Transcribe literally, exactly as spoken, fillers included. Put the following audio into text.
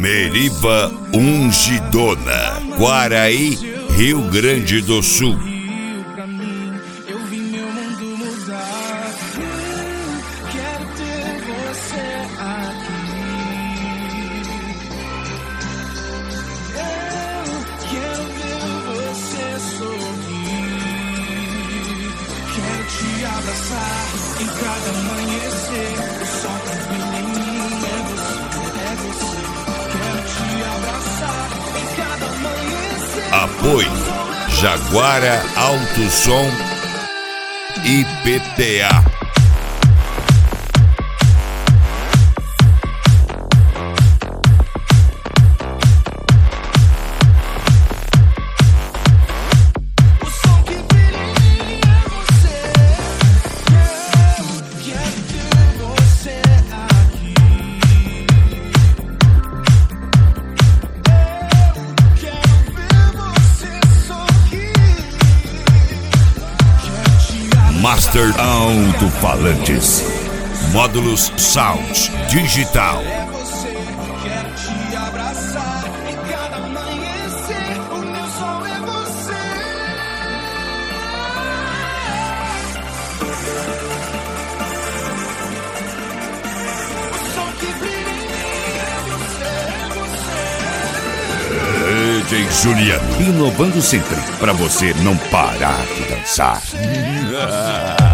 Meriva Ungidona, Quaraí, Rio Grande do Sul. Eu vi meu mundo mudar. Quero ter você aqui. Eu quero ver você sorrir. Quero te abraçar em cada amanhecer. O sol que brilha em mim é você, é você. Quero te abraçar em cada amanhecer. Apoio Jaguara Alto Som I P T A. Master Alto-Falantes, Módulos Sound Digital. É você, quero te abraçar em cada amanhecer. O meu sol é você. O sol que brilha em mim é você, é você. D J Juliano, inovando sempre, pra você não parar de dançar.